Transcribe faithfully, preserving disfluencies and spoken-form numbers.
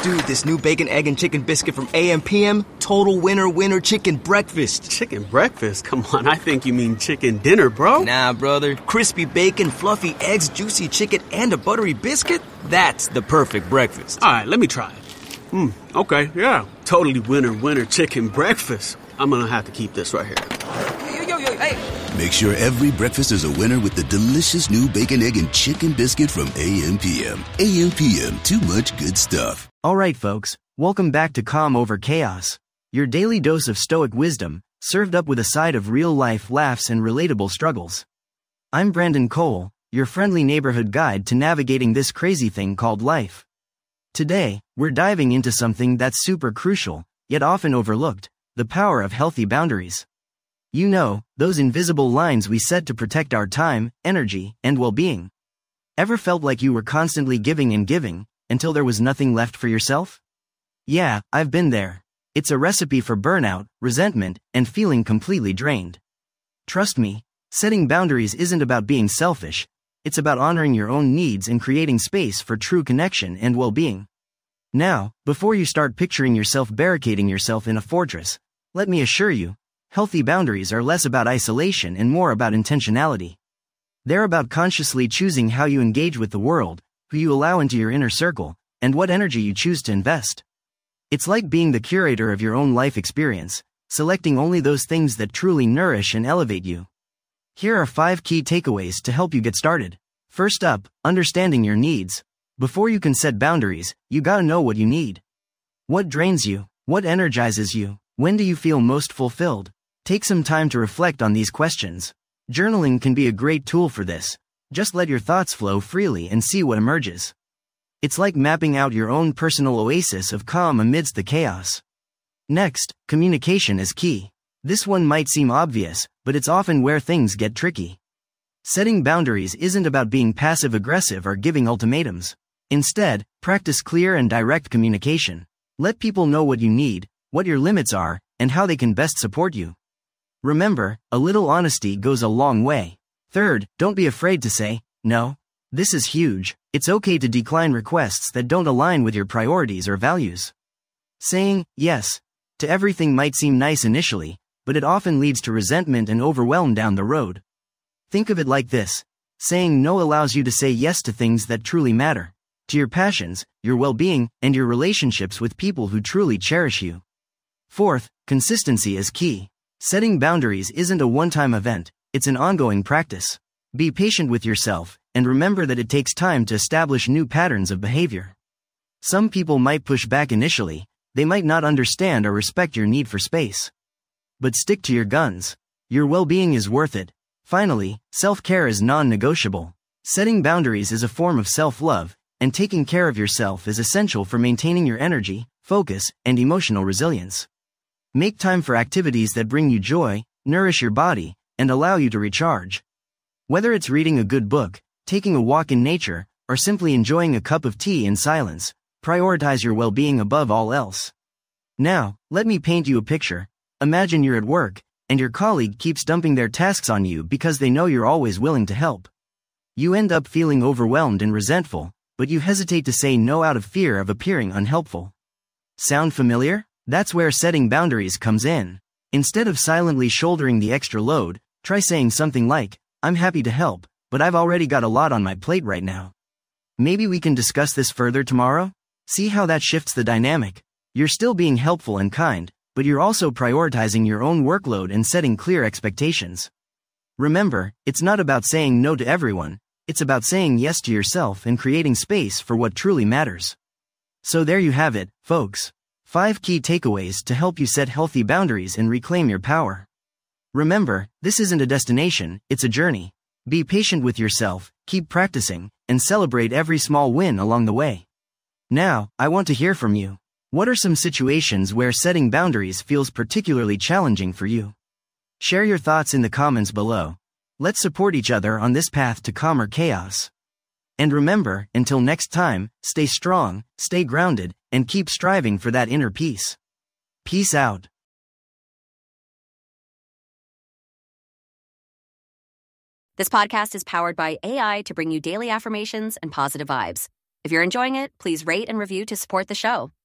Dude, this new bacon, egg, and chicken biscuit from A M P M, total winner winner chicken breakfast. Chicken breakfast? Come on, I think you mean chicken dinner, bro. Nah, brother. Crispy bacon, fluffy eggs, juicy chicken, and a buttery biscuit? That's the perfect breakfast. All right, let me try it. Hmm, okay, yeah. Totally winner winner chicken breakfast. I'm gonna have to keep this right here. Yo, yo, yo, hey. Make sure every breakfast is a winner with the delicious new bacon, egg, and chicken biscuit from A M P M. A M P M, too much good stuff. All right, folks, welcome back to Calm Over Chaos, your daily dose of stoic wisdom, served up with a side of real-life laughs and relatable struggles. I'm Brandon Cole, your friendly neighborhood guide to navigating this crazy thing called life. Today, we're diving into something that's super crucial, yet often overlooked, the power of healthy boundaries. You know, those invisible lines we set to protect our time, energy, and well-being. Ever felt like you were constantly giving and giving, until there was nothing left for yourself? Yeah, I've been there. It's a recipe for burnout, resentment, and feeling completely drained. Trust me, setting boundaries isn't about being selfish, it's about honoring your own needs and creating space for true connection and well-being. Now, before you start picturing yourself barricading yourself in a fortress, let me assure you, healthy boundaries are less about isolation and more about intentionality. They're about consciously choosing how you engage with the world, who you allow into your inner circle, and what energy you choose to invest. It's like being the curator of your own life experience, selecting only those things that truly nourish and elevate you. Here are five key takeaways to help you get started. First up, understanding your needs. Before you can set boundaries, you gotta know what you need. What drains you? What energizes you? When do you feel most fulfilled? Take some time to reflect on these questions. Journaling can be a great tool for this. Just let your thoughts flow freely and see what emerges. It's like mapping out your own personal oasis of calm amidst the chaos. Next, communication is key. This one might seem obvious, but it's often where things get tricky. Setting boundaries isn't about being passive-aggressive or giving ultimatums. Instead, practice clear and direct communication. Let people know what you need, what your limits are, and how they can best support you. Remember, a little honesty goes a long way. Third, don't be afraid to say, no. This is huge. It's okay to decline requests that don't align with your priorities or values. Saying yes to everything might seem nice initially, but it often leads to resentment and overwhelm down the road. Think of it like this. Saying no allows you to say yes to things that truly matter, to your passions, your well-being, and your relationships with people who truly cherish you. Fourth, consistency is key. Setting boundaries isn't a one-time event, it's an ongoing practice. Be patient with yourself, and remember that it takes time to establish new patterns of behavior. Some people might push back initially, they might not understand or respect your need for space. But stick to your guns. Your well-being is worth it. Finally, self-care is non-negotiable. Setting boundaries is a form of self-love, and taking care of yourself is essential for maintaining your energy, focus, and emotional resilience. Make time for activities that bring you joy, nourish your body, and allow you to recharge. Whether it's reading a good book, taking a walk in nature, or simply enjoying a cup of tea in silence, prioritize your well-being above all else. Now, let me paint you a picture. Imagine you're at work, and your colleague keeps dumping their tasks on you because they know you're always willing to help. You end up feeling overwhelmed and resentful, but you hesitate to say no out of fear of appearing unhelpful. Sound familiar? That's where setting boundaries comes in. Instead of silently shouldering the extra load, try saying something like, I'm happy to help, but I've already got a lot on my plate right now. Maybe we can discuss this further tomorrow? See how that shifts the dynamic. You're still being helpful and kind, but you're also prioritizing your own workload and setting clear expectations. Remember, it's not about saying no to everyone, it's about saying yes to yourself and creating space for what truly matters. So there you have it, folks. Five key takeaways to help you set healthy boundaries and reclaim your power. Remember, this isn't a destination, it's a journey. Be patient with yourself, keep practicing, and celebrate every small win along the way. Now, I want to hear from you. What are some situations where setting boundaries feels particularly challenging for you? Share your thoughts in the comments below. Let's support each other on this path to calmer chaos. And remember, until next time, stay strong, stay grounded, and keep striving for that inner peace. Peace out. This podcast is powered by A I to bring you daily affirmations and positive vibes. If you're enjoying it, please rate and review to support the show.